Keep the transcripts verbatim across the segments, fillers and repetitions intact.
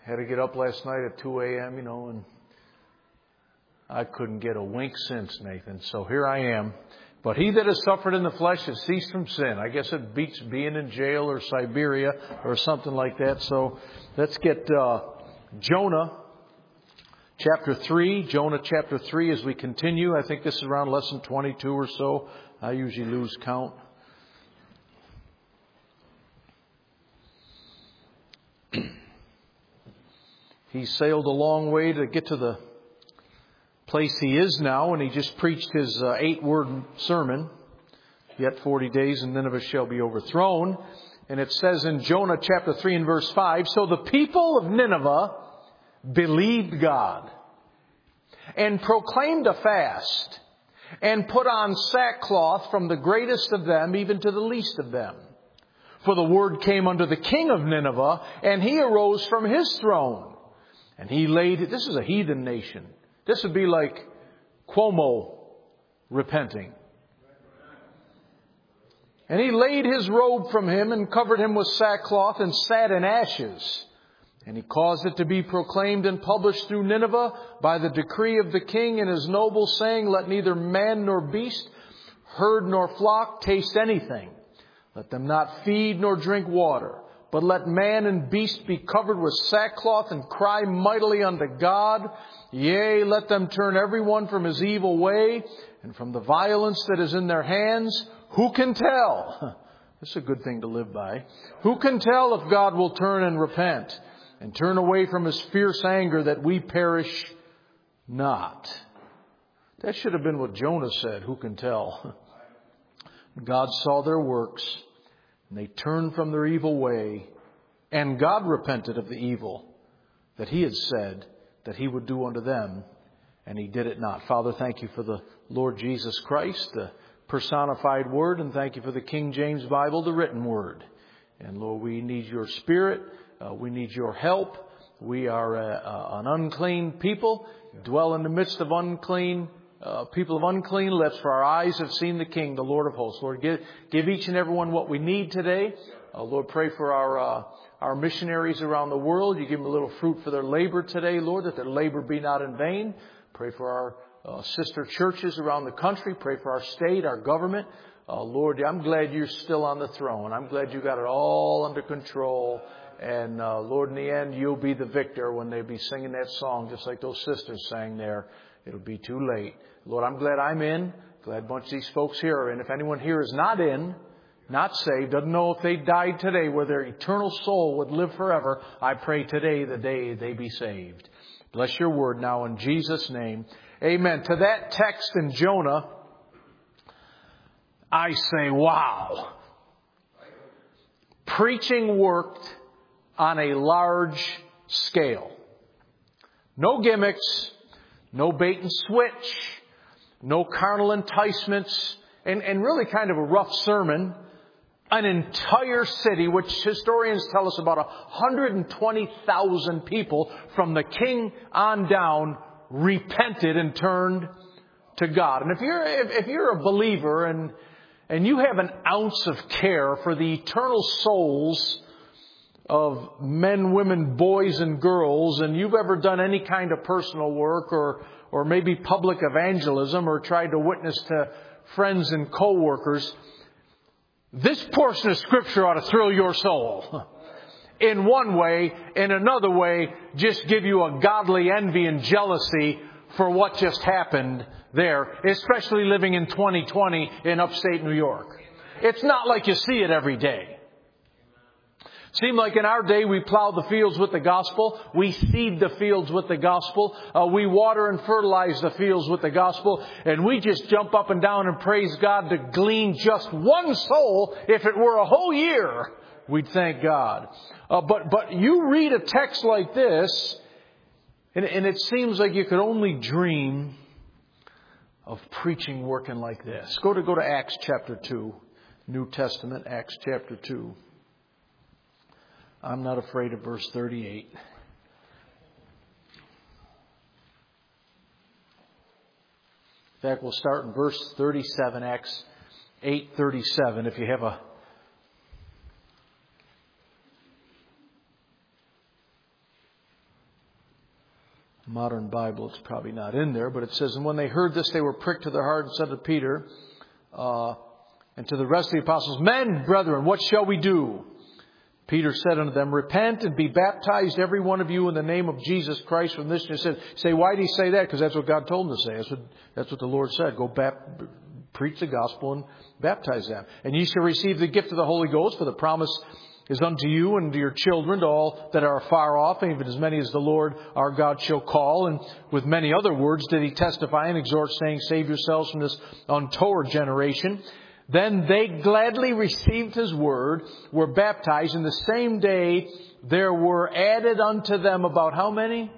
Had to get up last night at two a.m., you know, and I couldn't get a wink since, Nathan. So here I am. But he that has suffered in the flesh has ceased from sin. I guess it beats being in jail or Siberia or something like that. So let's get uh, Jonah chapter three. Jonah chapter three as we continue. I think this is around lesson twenty-two or so. I usually lose count. He sailed a long way to get to the place he is now, and he just preached his uh, eight-word sermon. Yet forty days and Nineveh shall be overthrown. And it says in Jonah chapter three and verse five, so the people of Nineveh believed God and proclaimed a fast and put on sackcloth from the greatest of them even to the least of them. For the word came unto the king of Nineveh, and he arose from his throne. And he laid, this is a heathen nation. This would be like Cuomo repenting. And he laid his robe from him and covered him with sackcloth and sat in ashes. And he caused it to be proclaimed and published through Nineveh by the decree of the king and his nobles, saying, let neither man nor beast, herd nor flock taste anything. Let them not feed nor drink water. But let man and beast be covered with sackcloth and cry mightily unto God. Yea, let them turn every one from his evil way and from the violence that is in their hands. Who can tell? This is a good thing to live by. Who can tell if God will turn and repent and turn away from his fierce anger that we perish not? That should have been what Jonah said. Who can tell? God saw their works. And they turned from their evil way, and God repented of the evil that he had said that he would do unto them, and he did it not. Father, thank you for the Lord Jesus Christ, the personified word, and thank you for the King James Bible, the written word. And Lord, we need your spirit. Uh, we need your help. We are a, a, an unclean people, dwell in the midst of unclean Uh, people of unclean lips, for our eyes have seen the King, the Lord of hosts. Lord, give, give each and every one what we need today. Uh, Lord, pray for our uh, our missionaries around the world. You give them a little fruit for their labor today, Lord, that their labor be not in vain. Pray for our uh, sister churches around the country. Pray for our state, our government. Uh, Lord, I'm glad you're still on the throne. I'm glad you got it all under control. And uh, Lord, in the end, you'll be the victor when they be singing that song, just like those sisters sang there. It'll be too late. Lord, I'm glad I'm in. Glad a bunch of these folks here are in. If anyone here is not in, not saved, doesn't know if they died today, where their eternal soul would live forever, I pray today the day they be saved. Bless your word now in Jesus' name. Amen. To that text in Jonah, I say, wow. Preaching worked on a large scale. No gimmicks. No bait and switch, no carnal enticements, and, and really kind of a rough sermon. An entire city, which historians tell us about one hundred twenty thousand people from the king on down repented and turned to God. And if you're if, if you're a believer and and you have an ounce of care for the eternal souls of men, women, boys, and girls, and you've ever done any kind of personal work or or maybe public evangelism or tried to witness to friends and co-workers, this portion of Scripture ought to thrill your soul. In one way, in another way, just give you a godly envy and jealousy for what just happened there, especially living in twenty twenty in upstate New York. It's not like you see it every day. Seemed like in our day we plow the fields with the gospel. We seed the fields with the gospel. Uh, we water and fertilize the fields with the gospel. And we just jump up and down and praise God to glean just one soul. If it were a whole year, we'd thank God. Uh, but but you read a text like this, and, and it seems like you could only dream of preaching working like this. Go to go to Acts chapter two, New Testament, Acts chapter two. I'm not afraid of verse thirty-eight. In fact, we'll start in verse thirty-seven, Acts eight thirty-seven, if you have a Modern Bible, it's probably not in there, but it says, and when they heard this, they were pricked to their heart and said to Peter uh, and to the rest of the apostles, Men, brethren, what shall we do? Peter said unto them, Repent and be baptized, every one of you, in the name of Jesus Christ. From this, you said, say, why did he say that? Because that's what God told him to say. That's what, that's what the Lord said. Go bap- preach the gospel and baptize them. And ye shall receive the gift of the Holy Ghost, for the promise is unto you and to your children, to all that are afar off, even as many as the Lord our God shall call. And with many other words did he testify and exhort, saying, Save yourselves from this untoward generation. Then they gladly received his word, were baptized, and the same day there were added unto them about how many?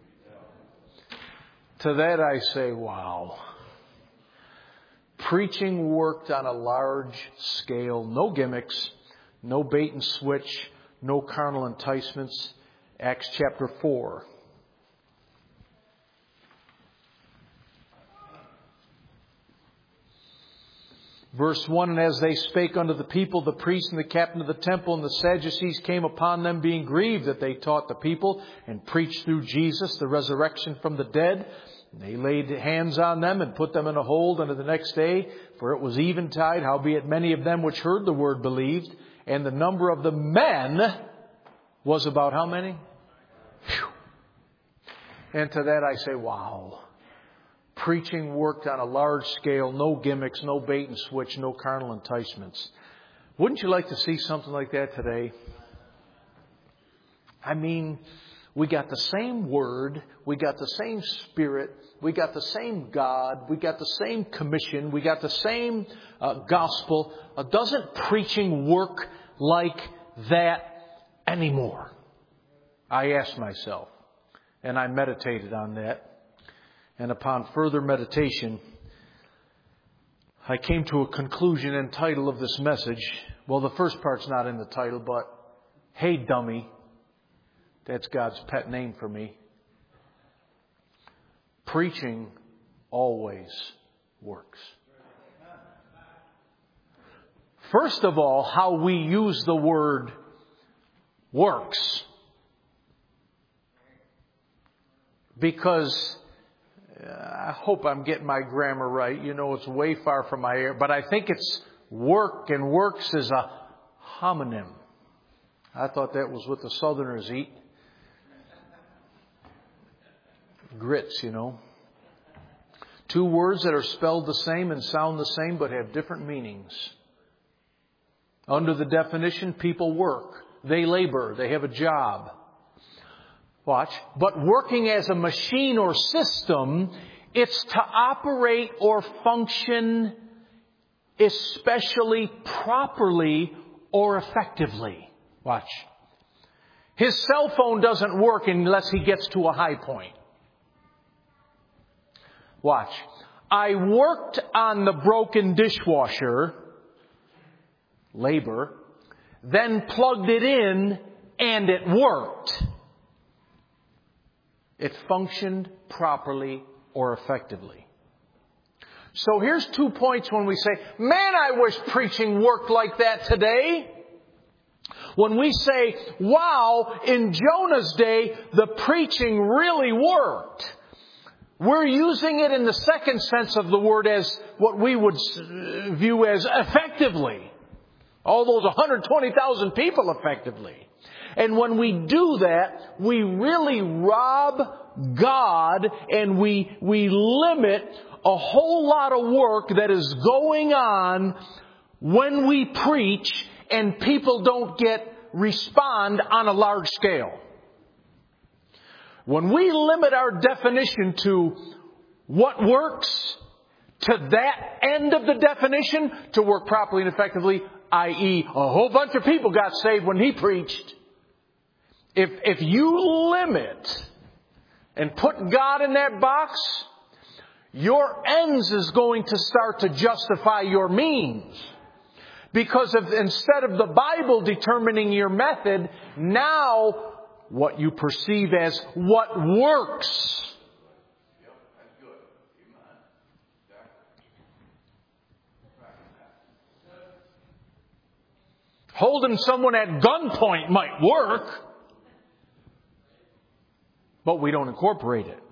To that I say, wow. Preaching worked on a large scale, no gimmicks, no bait and switch, no carnal enticements. Acts chapter four. Verse one, and as they spake unto the people, the priest and the captain of the temple and the Sadducees came upon them, being grieved that they taught the people and preached through Jesus the resurrection from the dead. And they laid hands on them and put them in a hold unto the next day, for it was eventide. Howbeit many of them which heard the word believed, and the number of the men was about how many? Whew. And to that I say, wow. Preaching worked on a large scale, no gimmicks, no bait and switch, no carnal enticements. Wouldn't you like to see something like that today? I mean, we got the same word, we got the same spirit, we got the same God, we got the same commission, we got the same uh, gospel. Uh, doesn't preaching work like that anymore? I asked myself, and I meditated on that. And upon further meditation, I came to a conclusion and title of this message. Well, the first part's not in the title, but Hey Dummy. That's God's pet name for me. Preaching always works. First of all, how we use the word works. Because I hope I'm getting my grammar right. You know, it's way far from my ear. But I think it's work, and works is a homonym. I thought that was what the Southerners eat. Grits, you know. Two words that are spelled the same and sound the same but have different meanings. Under the definition, people work. They labor. They have a job. Watch. But working as a machine or system, it's to operate or function especially properly or effectively. Watch. His cell phone doesn't work unless he gets to a high point. Watch. I worked on the broken dishwasher, labor, then plugged it in and it worked. It functioned properly or effectively. So here's two points when we say, man, I wish preaching worked like that today. When we say, wow, in Jonah's day, the preaching really worked. We're using it in the second sense of the word as what we would view as effectively. All those one hundred twenty thousand people effectively. And when we do that, we really rob God and we, we limit a whole lot of work that is going on when we preach and people don't get respond on a large scale. When we limit our definition to what works, to that end of the definition, to work properly and effectively, that is a whole bunch of people got saved when he preached. If, if you limit and put God in that box, your ends is going to start to justify your means. Because of, instead of the Bible determining your method, now what you perceive as what works. Holding someone at gunpoint might work. but we don't incorporate it.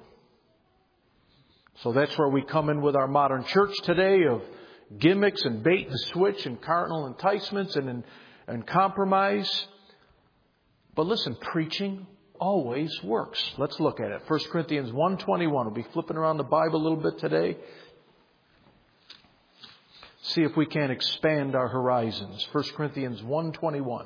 So that's where we come in with our modern church today of gimmicks and bait and switch and carnal enticements and, and, and compromise. But listen, preaching always works. Let's look at it. First Corinthians one twenty-one. We'll be flipping around the Bible a little bit today. See if we can expand our horizons. First Corinthians one twenty-one.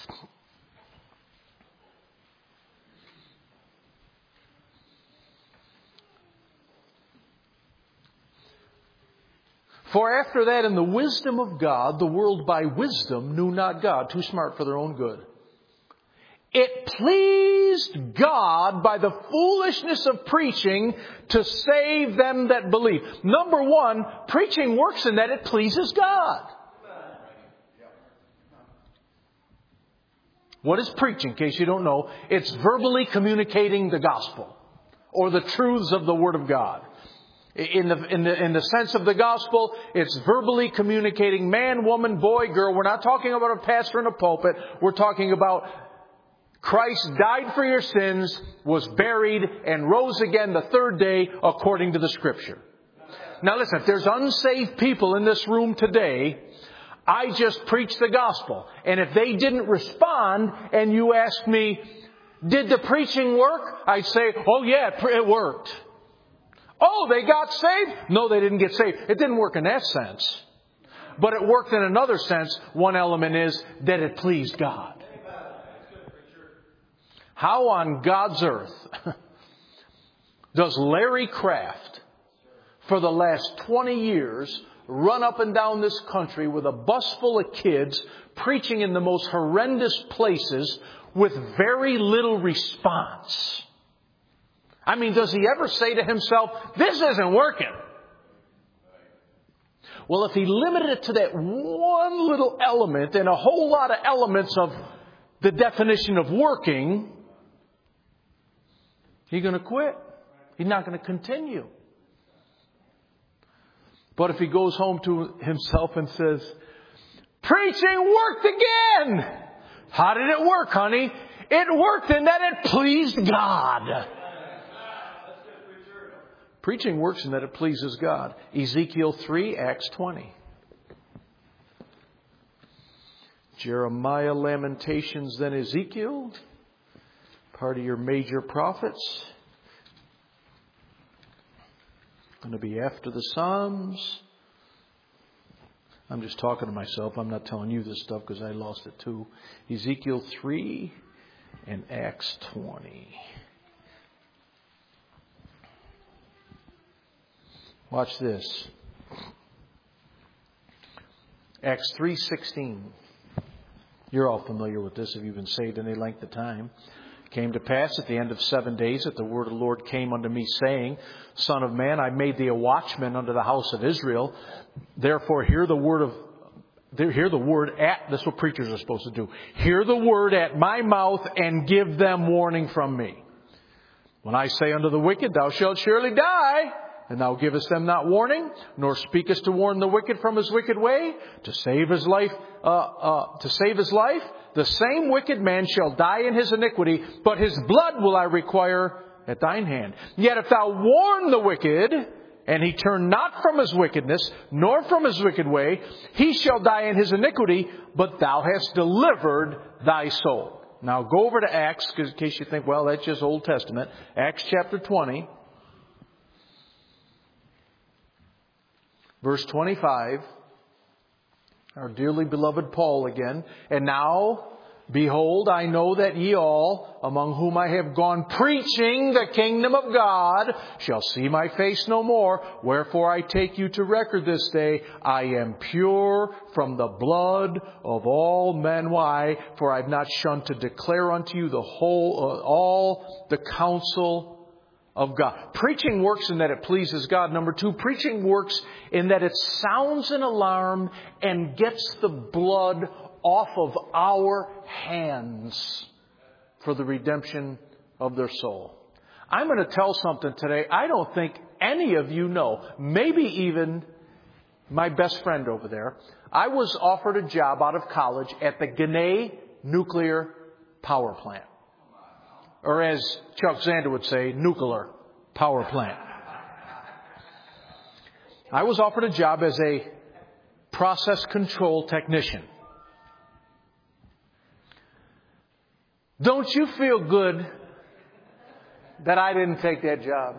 For after that, in the wisdom of God, the world by wisdom knew not God. Too smart for their own good. It pleased God by the foolishness of preaching to save them that believe. Number one, preaching works in that it pleases God. What is preaching? In case you don't know, it's verbally communicating the gospel or the truths of the Word of God. In the, in the, in the sense of the gospel, it's verbally communicating man, woman, boy, girl. We're not talking about a pastor in a pulpit. We're talking about Christ died for your sins, was buried, and rose again the third day according to the Scripture. Now listen, if there's unsaved people in this room today, I just preached the gospel. And if they didn't respond and you asked me, did the preaching work? I'd say, oh yeah, it worked. Oh, they got saved? No, they didn't get saved. It didn't work in that sense. But it worked in another sense. One element is that it pleased God. How on God's earth does Larry Kraft, for the last twenty years, run up and down this country with a bus full of kids, preaching in the most horrendous places with very little response? I mean, does he ever say to himself, this isn't working? Well, if he limited it to that one little element and a whole lot of elements of the definition of working, he's going to quit. He's not going to continue. But if he goes home to himself and says, preaching worked again. How did it work, honey? It worked in that it pleased God. Preaching works in that it pleases God. Ezekiel three, Acts twenty. Jeremiah, Lamentations, then Ezekiel. Part of your major prophets. Going to be after the Psalms. I'm just talking to myself. I'm not telling you this stuff because I lost it too. Ezekiel three and Acts twenty. Watch this. Acts three sixteen. You're all familiar with this if you've been saved any length of time. It came to pass at the end of seven days that the word of the Lord came unto me, saying, Son of man, I made thee a watchman unto the house of Israel. Therefore hear the word of hear the word at that's what preachers are supposed to do. Hear the word at my mouth and give them warning from me. When I say unto the wicked, thou shalt surely die, and thou givest them not warning, nor speakest to warn the wicked from his wicked way, to save his life, uh, uh, to save his life, the same wicked man shall die in his iniquity, but his blood will I require at thine hand. Yet if thou warn the wicked, and he turn not from his wickedness, nor from his wicked way, he shall die in his iniquity, but thou hast delivered thy soul. Now go over to Acts, in case you think, well, that's just Old Testament. Acts chapter twenty. Verse twenty-five, our dearly beloved Paul again. And now, behold, I know that ye all, among whom I have gone preaching the kingdom of God, shall see my face no more. Wherefore I take you to record this day, I am pure from the blood of all men. Why? For I have not shunned to declare unto you the whole, uh, all the counsel of God. Preaching works in that it pleases God. Number two, preaching works in that it sounds an alarm and gets the blood off of our hands for the redemption of their soul. I'm going to tell something today I don't think any of you know. Maybe even my best friend over there. I was offered a job out of college at the Ginna Nuclear Power Plant. or as Chuck Zander would say, nuclear power plant. I was offered a job as a process control technician. Don't you feel good that I didn't take that job?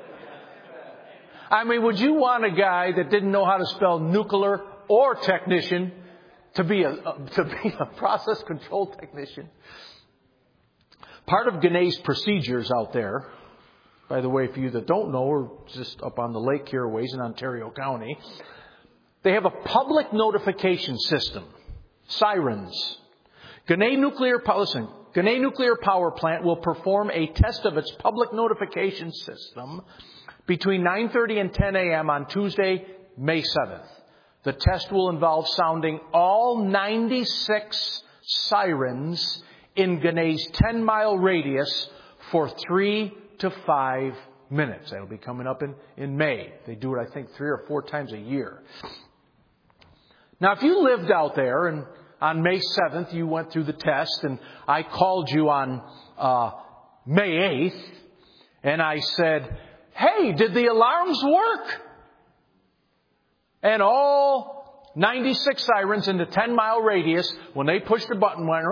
I mean, would you want a guy that didn't know how to spell nuclear or technician to be a, to be a process control technician? Part of Ginna's procedures out there, by the way, for you that don't know, we're just up on the lake here a ways in Ontario County. They have a public notification system, sirens. Ginna Nuclear Power, listen, Ginna Nuclear Power Plant will perform a test of its public notification system between nine thirty and ten a.m. on Tuesday, May seventh. The test will involve sounding all ninety-six sirens in Ginna's ten-mile radius for three to five minutes. That'll be coming up in, in May. They do it, I think, three or four times a year. Now, if you lived out there and on May seventh you went through the test and I called you on uh, May eighth and I said, hey, did the alarms work? And all ninety-six sirens in the ten-mile radius, when they pushed the button, went,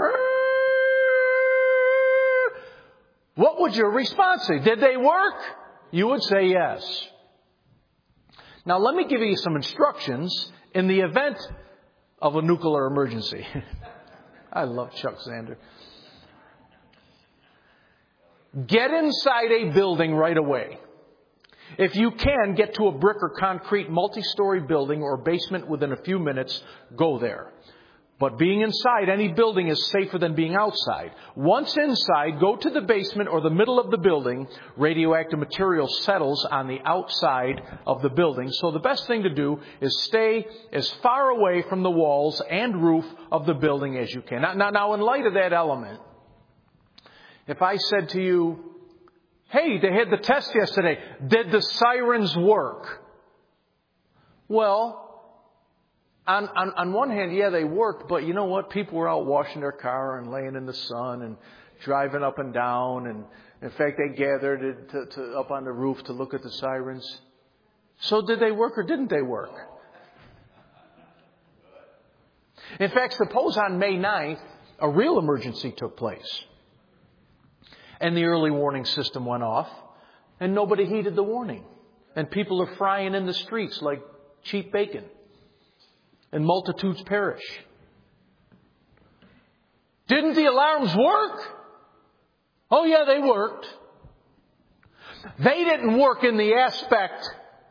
what would your response be? Did they work? You would say yes. Now, let me give you some instructions in the event of a nuclear emergency. I love Chuck Zander. Get inside a building right away. If you can, get to a brick or concrete multi-story building or basement within a few minutes, go there. But being inside any building is safer than being outside. Once inside, go to the basement or the middle of the building. Radioactive material settles on the outside of the building. So the best thing to do is stay as far away from the walls and roof of the building as you can. Now, now, now in light of that element, if I said to you, hey, they had the test yesterday. Did the sirens work? Well, on, on, on one hand, yeah, they worked. But you know what? People were out washing their car and laying in the sun and driving up and down. And in fact, they gathered to, to, up on the roof to look at the sirens. So did they work or didn't they work? In fact, suppose on May ninth, a real emergency took place. And the early warning system went off, and nobody heeded the warning. And people are frying in the streets like cheap bacon. And multitudes perish. Didn't the alarms work? Oh yeah, they worked. They didn't work in the aspect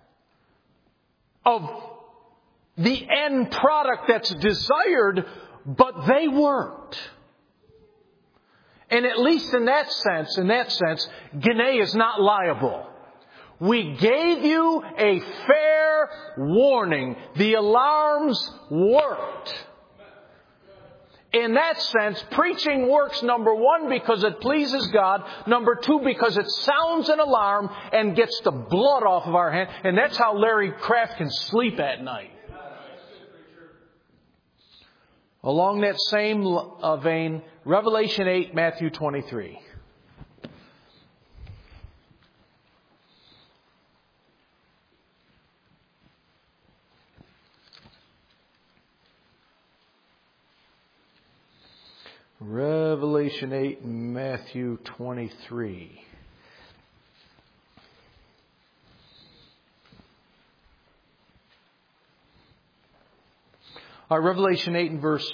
of the end product that's desired, but they worked. And at least in that sense, in that sense, Ginna is not liable. We gave you a fair warning. The alarms worked. In that sense, preaching works, number one, because it pleases God. Number two, because it sounds an alarm and gets the blood off of our hand. And that's how Larry Kraft can sleep at night. Along that same vein, Revelation eight, Matthew twenty-three. Revelation eight, Matthew twenty-three. All right, Revelation eight and verse,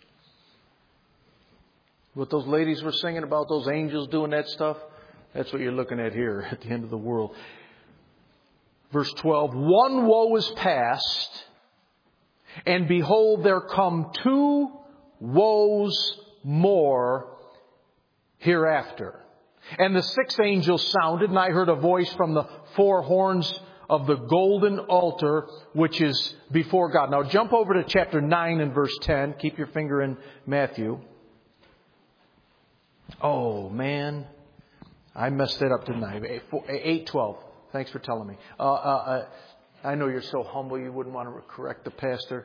what those ladies were singing about, those angels doing that stuff, that's what you're looking at here at the end of the world. Verse twelve, one woe is past, and behold, there come two woes more hereafter. And the sixth angel sounded, and I heard a voice from the four horns of the golden altar, which is before God. Now jump over to chapter nine and verse ten. Keep your finger in Matthew. Oh, man. I messed it up, didn't I? eight twelve. Thanks for telling me. Uh, uh, uh, I know you're so humble you wouldn't want to correct the pastor.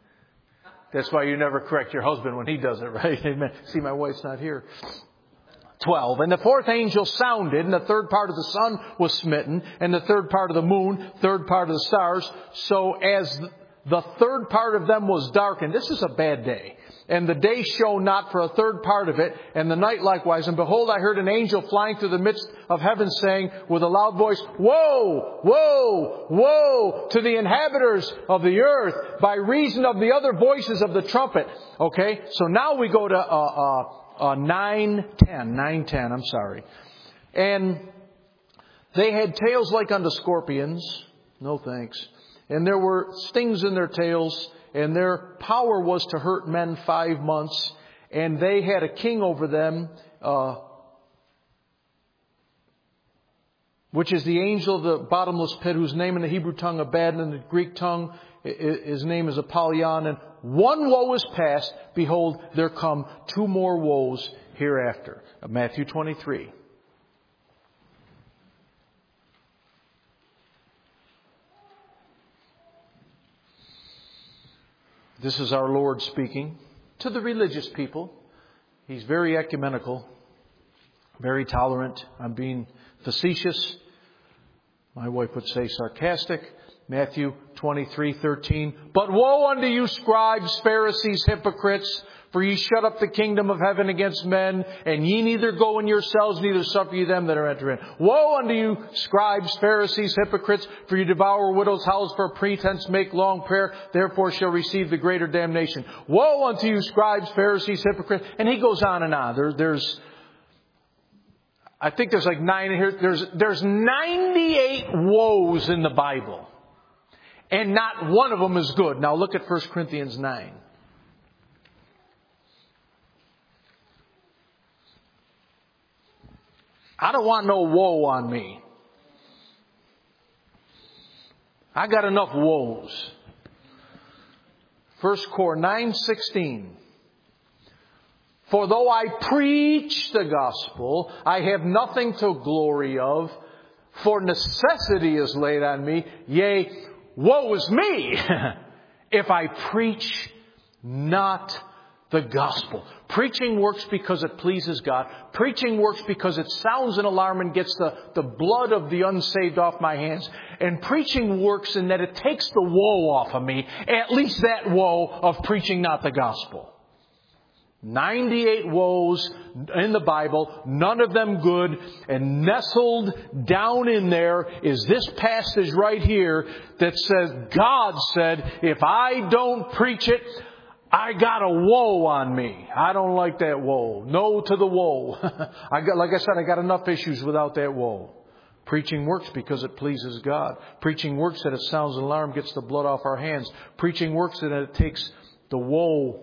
That's why you never correct your husband when he does it, right? Amen. See, my wife's not here. twelve. And the fourth angel sounded, and the third part of the sun was smitten, and the third part of the moon, third part of the stars. So as the third part of them was darkened, this is a bad day. And the day shone not for a third part of it, and the night likewise. And behold, I heard an angel flying through the midst of heaven, saying with a loud voice, Woe! Woe! Woe! To the inhabitants of the earth, by reason of the other voices of the trumpet. Okay, so now we go to uh, uh, uh, nine ten. nine ten, I'm sorry. And they had tails like unto scorpions. No thanks. And there were stings in their tails. And their power was to hurt men five months. And they had a king over them, uh, which is the angel of the bottomless pit, whose name in the Hebrew tongue Abaddon, and in the Greek tongue his name is Apollyon. And one woe is past. Behold, there come two more woes hereafter. Matthew twenty-three. This is our Lord speaking to the religious people. He's very ecumenical, very tolerant. I'm being facetious. My wife would say sarcastic. Matthew twenty-three thirteen. But woe unto you, scribes, Pharisees, hypocrites! For ye shut up the kingdom of heaven against men, and ye neither go in yourselves, neither suffer ye them that are entering. Woe unto you, scribes, Pharisees, hypocrites! For you devour widows' houses for pretense, make long prayer, therefore shall receive the greater damnation. Woe unto you, scribes, Pharisees, hypocrites! And he goes on and on. There, there's, I think there's like nine here. There's, there's ninety-eight woes in the Bible. And not one of them is good. Now look at First Corinthians nine. I don't want no woe on me. I got enough woes. First Cor nine sixteen. For though I preach the gospel, I have nothing to glory of, for necessity is laid on me. Yea, woe is me if I preach not the gospel. Preaching works because it pleases God. Preaching works because it sounds an alarm and gets the, the blood of the unsaved off my hands. And preaching works in that it takes the woe off of me. At least that woe of preaching not the gospel. ninety-eight woes in the Bible, none of them good. And nestled down in there is this passage right here that says, God said, if I don't preach it, I got a woe on me. I don't like that woe. No to the woe. I got, like I said, I got enough issues without that woe. Preaching works because it pleases God. Preaching works that it sounds an alarm, gets the blood off our hands. Preaching works that it takes the woe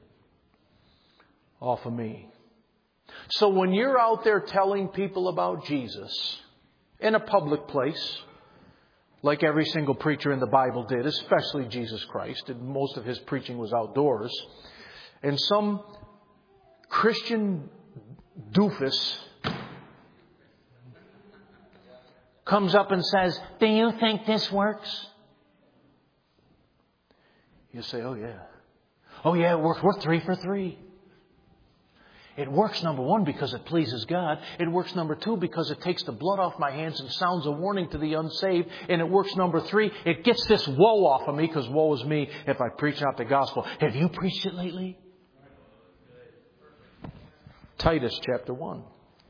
off of me. So when you're out there telling people about Jesus in a public place, like every single preacher in the Bible did, especially Jesus Christ, and most of his preaching was outdoors, and some Christian doofus comes up and says, do you think this works? You say, oh yeah. Oh yeah, it works. We're three for three. It works, number one, because it pleases God. It works, number two, because it takes the blood off my hands and sounds a warning to the unsaved. And it works, number three, it gets this woe off of me, because woe is me if I preach not the gospel. Have you preached it lately? Titus chapter one.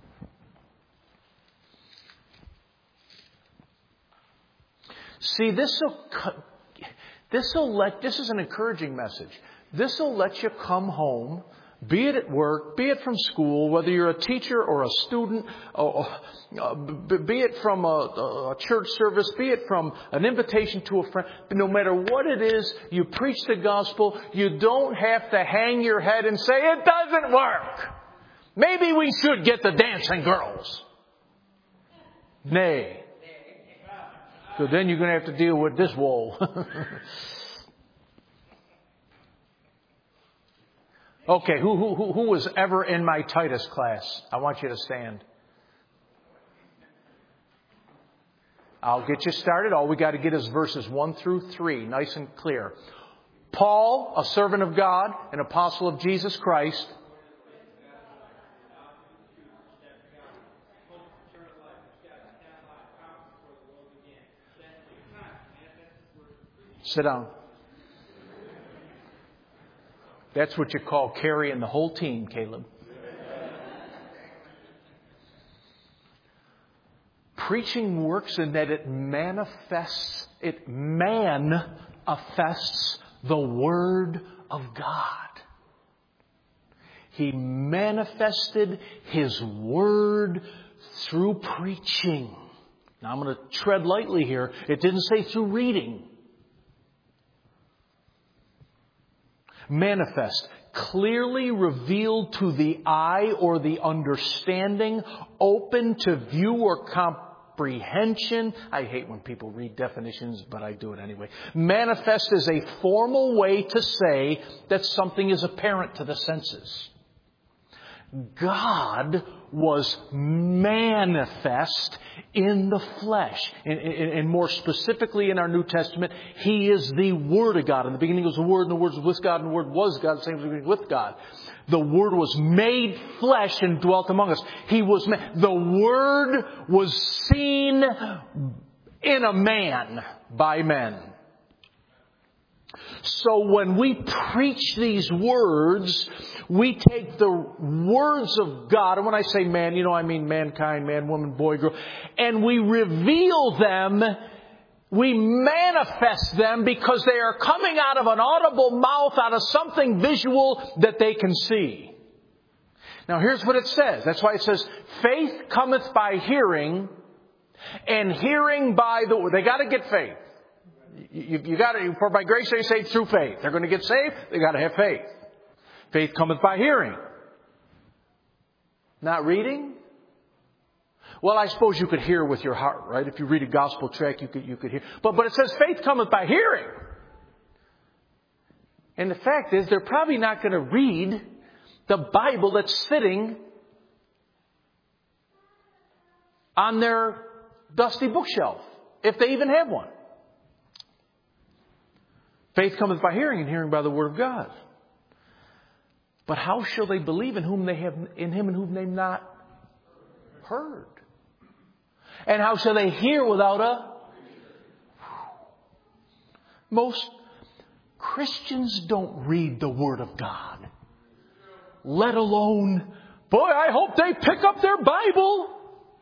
See, this will, this will let, this is an encouraging message. This will let you come home, be it at work, be it from school, whether you're a teacher or a student, or, uh, be it from a, a church service, be it from an invitation to a friend. No matter what it is, you preach the gospel. You don't have to hang your head and say, it doesn't work. Maybe we should get the dancing girls. Nay. So then you're going to have to deal with this woe. Okay, who, who, who was ever in my Titus class? I want you to stand. I'll get you started. All we got to get is verses one through three, nice and clear. Paul, a servant of God, an apostle of Jesus Christ. Sit down. That's what you call carrying the whole team, Caleb. Preaching works in that it manifests, it manifests the Word of God. He manifested His Word through preaching. Now I'm going to tread lightly here. It didn't say through reading. Manifest, clearly revealed to the eye or the understanding, open to view or comprehension. I hate when people read definitions, but I do it anyway. Manifest is a formal way to say that something is apparent to the senses. God was manifest in the flesh. And, and, and more specifically in our New Testament, He is the Word of God. In the beginning was the Word, and the Word was with God, and the Word was God, the same as the beginning with God. The Word was made flesh and dwelt among us. He was ma- the Word was seen in a man by men. So when we preach these words, we take the words of God, and when I say man, you know I mean mankind, man, woman, boy, girl, and we reveal them, we manifest them because they are coming out of an audible mouth, out of something visual that they can see. Now here's what it says. That's why it says, faith cometh by hearing, and hearing by the word. They got to get faith. You, you got to, for by grace they saved through faith. They're going to get saved. They got to have faith. Faith cometh by hearing. Not reading? Well, I suppose you could hear with your heart, right? If you read a gospel tract, you could, you could hear. But, but it says faith cometh by hearing. And the fact is, they're probably not going to read the Bible that's sitting on their dusty bookshelf, if they even have one. Faith cometh by hearing, and hearing by the word of God. But how shall they believe in whom they have in Him in whom they've not heard? And how shall they hear without a? Most Christians don't read the Word of God. Let alone, boy, I hope they pick up their Bible.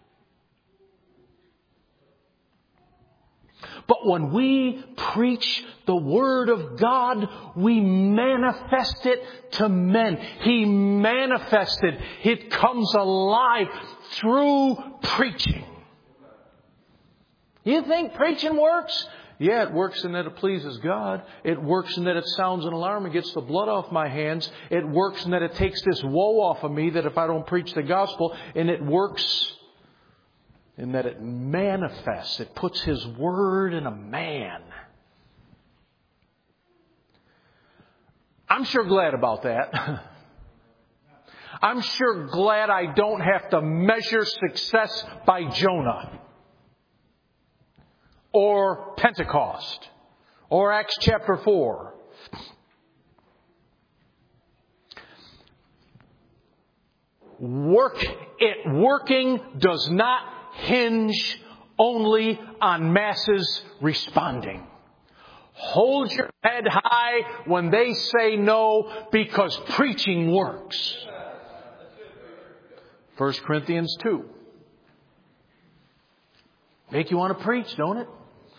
But when we preach the Word of God, we manifest it to men. He manifested. It comes alive through preaching. You think preaching works? Yeah, it works in that it pleases God. It works in that it sounds an alarm and gets the blood off my hands. It works in that it takes this woe off of me that if I don't preach the gospel. And it works in that it manifests. It puts His Word in a man. I'm sure glad about that. I'm sure glad I don't have to measure success by Jonah. Or Pentecost. Or Acts chapter four. Work, it working does not hinge only on masses responding. Hold your head high when they say no, because preaching works. First Corinthians two. Make you want to preach, don't it?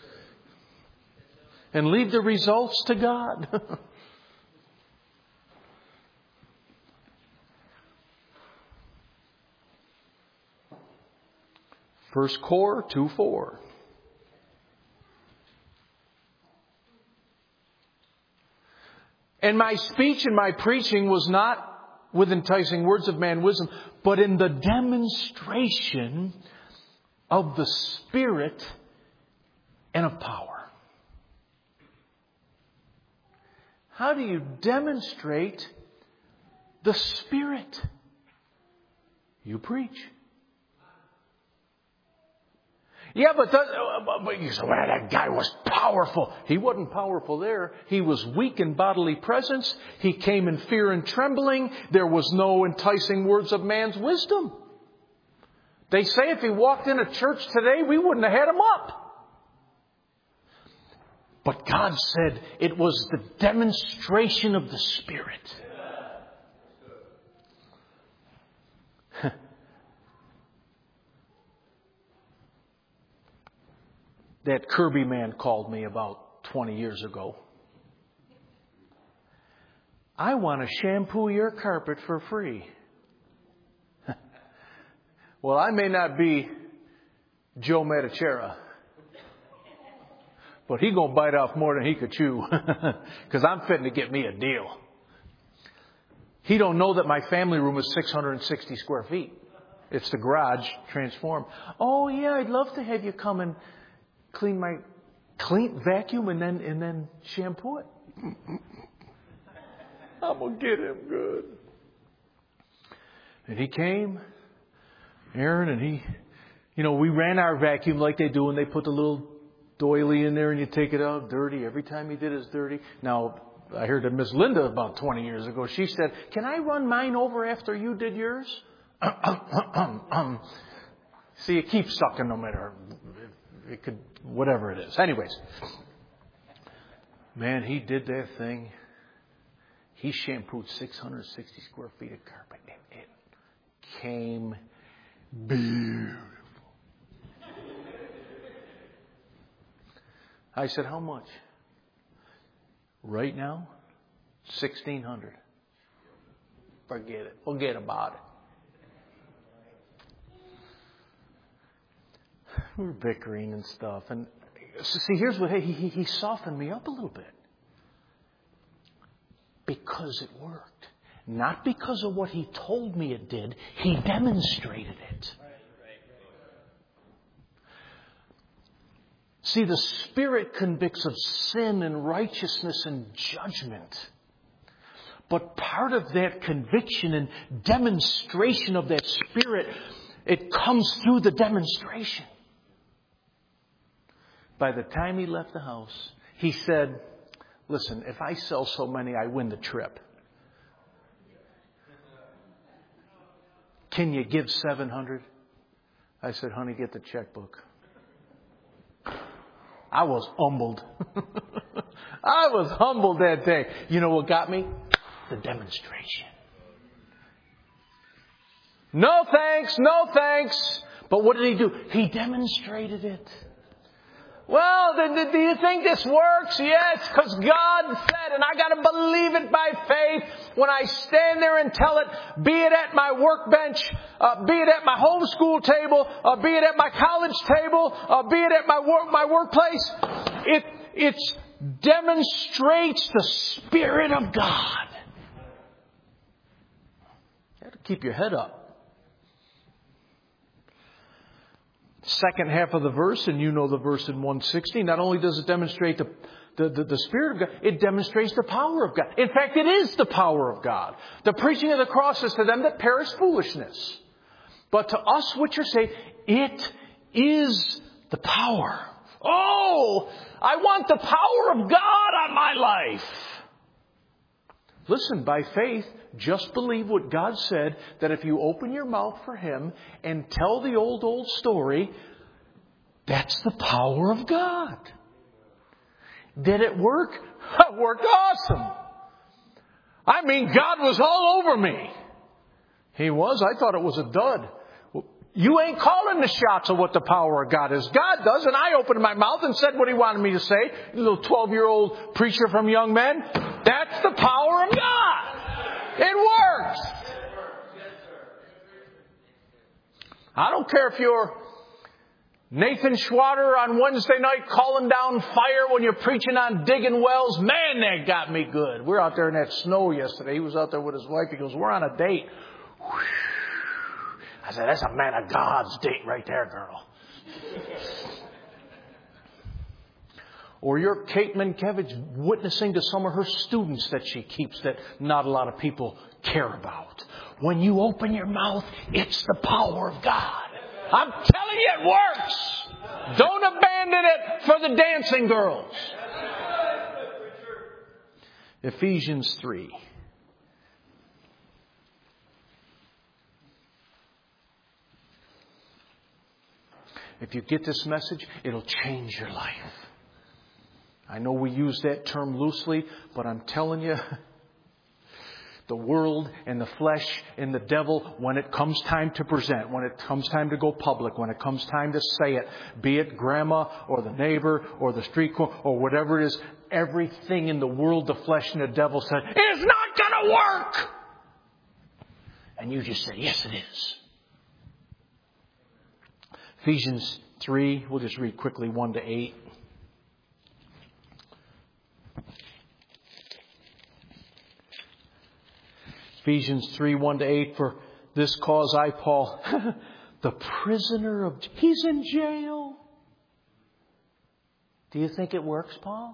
And leave the results to God. First Cor two four. And my speech and my preaching was not with enticing words of man wisdom, but in the demonstration of the Spirit and of power. How do you demonstrate the Spirit? You preach. Yeah, but, that, but you say, well, that guy was powerful. He wasn't powerful there. He was weak in bodily presence. He came in fear and trembling. There was no enticing words of man's wisdom. They say if he walked in a church today, we wouldn't have had him up. But God said it was the demonstration of the Spirit. That Kirby man called me about twenty years ago. I want to shampoo your carpet for free. Well, I may not be Joe Medichera, but he gonna bite off more than he could chew, because I'm fitting to get me a deal. He don't know that my family room is six hundred sixty square feet. It's the garage transformed. Oh yeah, I'd love to have you come and clean my clean vacuum and then and then shampoo it. I'm gonna get him good. And he came, Aaron, and he, you know, we ran our vacuum like they do, and they put the little doily in there, and you take it out dirty. Every time he did, it's dirty. Now, I heard that Miss Linda about twenty years ago. She said, "Can I run mine over after you did yours?" See, it keeps sucking no matter. It could, whatever it is. Anyways, man, he did that thing. He shampooed six hundred sixty square feet of carpet. It, it came beautiful. I said, "How much?" Right now, sixteen hundred. Forget it. Forget about it. We were bickering and stuff. And see, here's what he, he, he softened me up a little bit. Because it worked. Not because of what he told me it did. He demonstrated it. See, the Spirit convicts of sin and righteousness and judgment. But part of that conviction and demonstration of that Spirit, it comes through the demonstration. By the time he left the house, he said, "Listen, if I sell so many, I win the trip. Can you give seven hundred? I said, "Honey, get the checkbook." I was humbled. I was humbled that day. You know what got me? The demonstration. No thanks, no thanks. But what did he do? He demonstrated it. Well, do, do you think this works? Yes, because God said, and I got to believe it by faith when I stand there and tell it, be it at my workbench, uh, be it at my homeschool table, uh, be it at my college table, uh, be it at my work, my workplace. It it demonstrates the Spirit of God. You have to keep your head up. Second half of the verse, and you know the verse in one sixty, not only does it demonstrate the, the, the, the Spirit of God, it demonstrates the power of God. In fact, it is the power of God. The preaching of the cross is to them that perish foolishness. But to us which are saved, it is the power. Oh, I want the power of God on my life. Listen, by faith, just believe what God said, that if you open your mouth for Him and tell the old, old story, that's the power of God. Did it work? It worked awesome. I mean, God was all over me. He was. I thought it was a dud. You ain't calling the shots of what the power of God is. God does, and I opened my mouth and said what He wanted me to say. You little twelve-year-old preacher from Young Men. That's the power of God. It works. I don't care if you're Nathan Schwader on Wednesday night calling down fire when you're preaching on digging wells. Man, that got me good. We were out there in that snow yesterday. He was out there with his wife. He goes, "We're on a date." I said, "That's a man of God's date right there, girl." Or you're Kate Minkiewicz witnessing to some of her students that she keeps that not a lot of people care about. When you open your mouth, it's the power of God. I'm telling you, it works. Don't abandon it for the dancing girls. Ephesians three. If you get this message, it'll change your life. I know we use that term loosely, but I'm telling you, the world and the flesh and the devil, when it comes time to present, when it comes time to go public, when it comes time to say it, be it grandma or the neighbor or the street corner or whatever it is, everything in the world, the flesh and the devil said, it's not going to work. And you just said, yes, it is. Ephesians three, we'll just read quickly one to eight. Ephesians three, one to eight, for this cause I, Paul, the prisoner of... He's in jail. Do you think it works, Paul?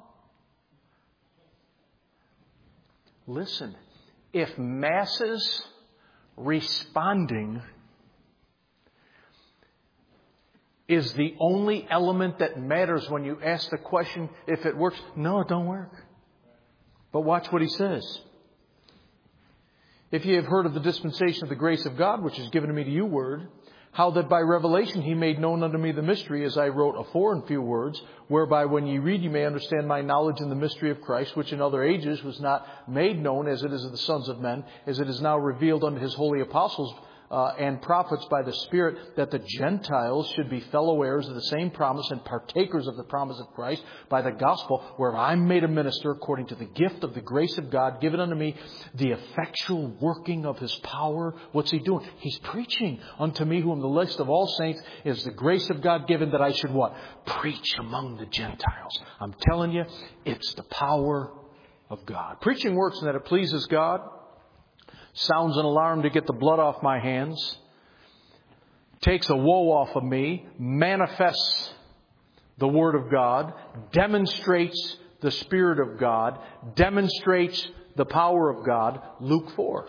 Listen, if masses responding is the only element that matters when you ask the question if it works, no, it don't work. But watch what he says. If ye have heard of the dispensation of the grace of God, which is given to me to you word, how that by revelation he made known unto me the mystery, as I wrote afore in few words, whereby when ye read ye may understand my knowledge in the mystery of Christ, which in other ages was not made known as it is of the sons of men, as it is now revealed unto his holy apostles Uh, and prophets by the Spirit, that the Gentiles should be fellow heirs of the same promise and partakers of the promise of Christ by the gospel, where I'm made a minister according to the gift of the grace of God given unto me, the effectual working of his power. What's he doing? He's preaching unto me, who am the least of all saints, is the grace of God given that I should what? Preach among the Gentiles. I'm telling you, it's the power of God. Preaching works in that it pleases God. Sounds an alarm to get the blood off my hands. Takes a woe off of me. Manifests the Word of God. Demonstrates the Spirit of God. Demonstrates the power of God. Luke four.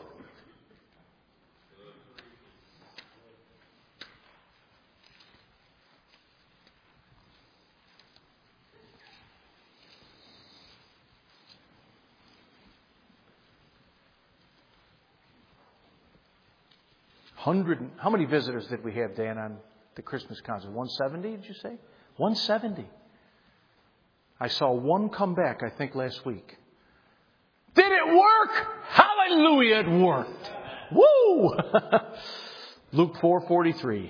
Hundred. How many visitors did we have, Dan, on the Christmas concert? one seventy, did you say? one seventy. I saw one come back, I think, last week. Did it work? Hallelujah, it worked. Woo! Luke four forty-three.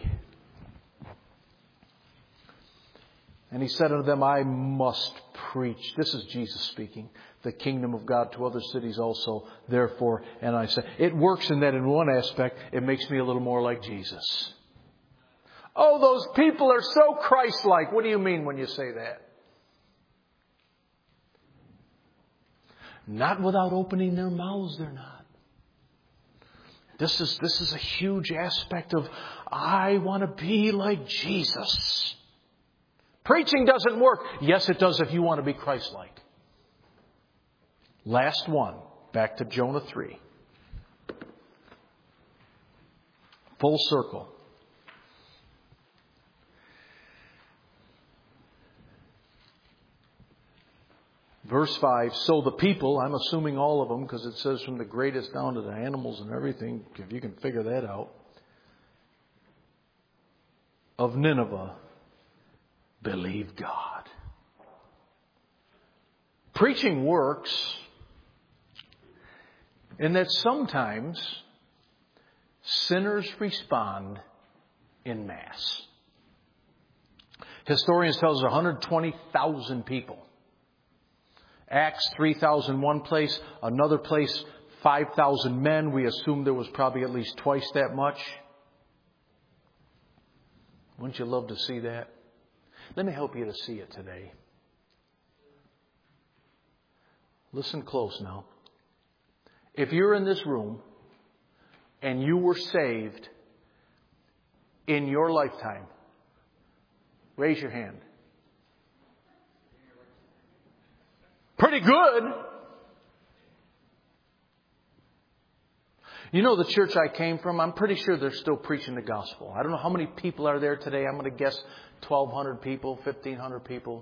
And he said unto them, I must preach. This is Jesus speaking. The kingdom of God to other cities also. Therefore, and I say, it works in that in one aspect, it makes me a little more like Jesus. Oh, those people are so Christ-like. What do you mean when you say that? Not without opening their mouths, they're not. This is, this is a huge aspect of, I want to be like Jesus. Preaching doesn't work. Yes, it does if you want to be Christ-like. Last one. Back to Jonah three. Full circle. Verse five. So the people, I'm assuming all of them, because it says from the greatest down to the animals and everything, if you can figure that out, of Nineveh, believe God. Preaching works in that sometimes sinners respond in mass. Historians tell us one hundred twenty thousand people. Acts three thousand one place, another place five thousand men. We assume there was probably at least twice that much. Wouldn't you love to see that? Let me help you to see it today. Listen close now. If you're in this room and you were saved in your lifetime, raise your hand. Pretty good. You know the church I came from, I'm pretty sure they're still preaching the gospel. I don't know how many people are there today. I'm going to guess twelve hundred people, fifteen hundred people.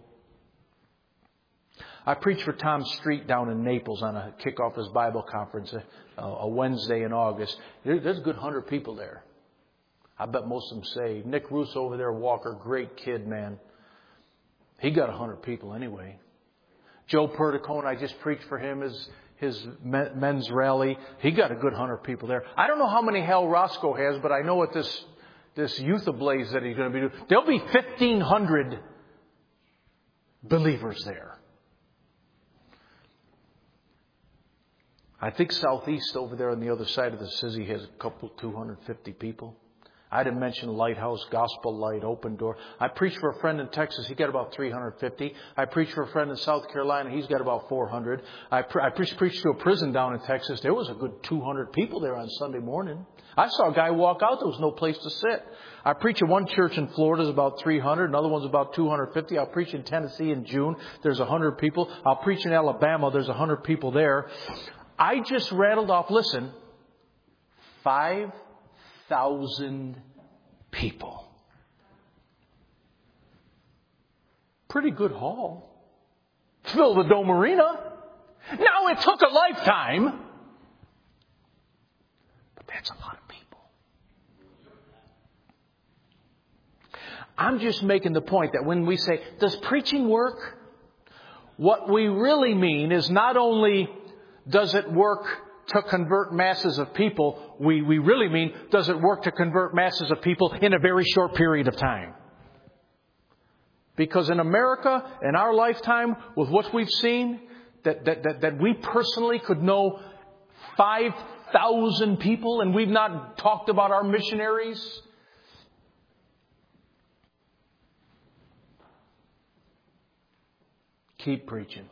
I preached for Tom Street down in Naples on a kickoff his Bible conference a, a Wednesday in August. There, there's a good hundred people there. I bet most of them saved. Nick Russo over there, Walker, great kid, man. He got a hundred people anyway. Joe Perticone, I just preached for him his, his men's rally. He got a good hundred people there. I don't know how many Hal Roscoe has, but I know at this, this Youth Ablaze that he's going to be doing, there'll be fifteen hundred believers there. I think Southeast over there on the other side of the city has a couple, two hundred fifty people. I didn't mention Lighthouse, Gospel Light, Open Door. I preached for a friend in Texas. He got about three hundred fifty. I preached for a friend in South Carolina. He's got about four hundred. I, pre- I preached, preached to a prison down in Texas. There was a good two hundred people there on Sunday morning. I saw a guy walk out. There was no place to sit. I preach at one church in Florida. There's about three hundred. Another one's about two hundred fifty. I'll preach in Tennessee in June. There's one hundred people. I'll preach in Alabama. There's one hundred people there. I just rattled off, listen, five thousand people. Pretty good haul. Fill the Dome Arena. Now, it took a lifetime, but that's a lot of people. I'm just making the point that when we say, does preaching work? What we really mean is not only does it work to convert masses of people, we, we really mean, does it work to convert masses of people in a very short period of time? Because in America, in our lifetime, with what we've seen, that, that, that, that we personally could know five thousand people, and we've not talked about our missionaries. Keep preaching.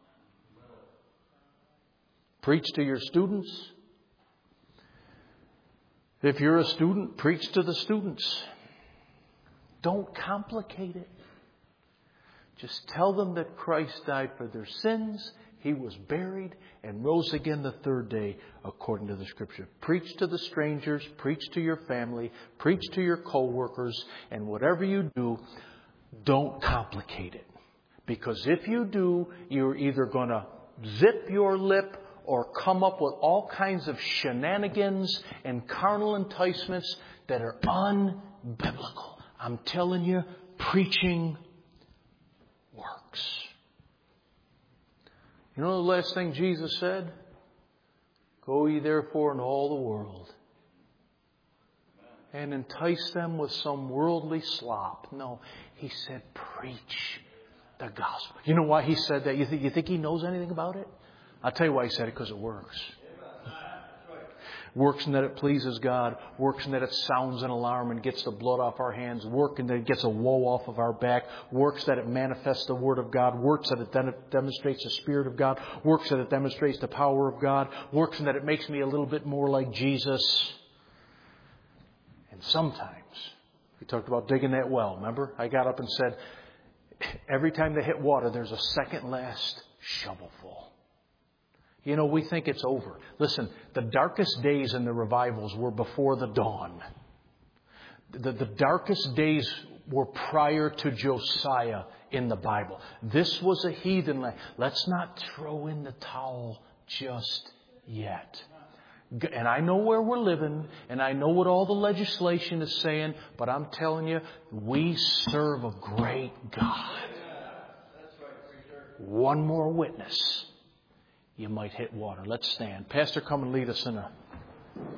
Preach to your students. If you're a student, preach to the students. Don't complicate it. Just tell them that Christ died for their sins. He was buried and rose again the third day according to the Scripture. Preach to the strangers. Preach to your family. Preach to your co-workers. And whatever you do, don't complicate it. Because if you do, you're either going to zip your lip or come up with all kinds of shenanigans and carnal enticements that are unbiblical. I'm telling you, preaching works. You know the last thing Jesus said? Go ye therefore into all the world and entice them with some worldly slop. No, He said preach the gospel. You know why He said that? You think, you think He knows anything about it? I'll tell you why He said it, because it works. Works in that it pleases God. Works in that it sounds an alarm and gets the blood off our hands. Works in that it gets a woe off of our back. Works that it manifests the Word of God. Works that it de- demonstrates the Spirit of God. Works that it demonstrates the power of God. Works in that it makes me a little bit more like Jesus. And sometimes, we talked about digging that well, remember? I got up and said, every time they hit water, there's a second last shovelful. You know, we think it's over. Listen, the darkest days in the revivals were before the dawn. The, the darkest days were prior to Josiah in the Bible. This was a heathen land. Let's not throw in the towel just yet. And I know where we're living, and I know what all the legislation is saying, but I'm telling you, we serve a great God. One more witness. You might hit water. Let's stand. Pastor, come and lead us in a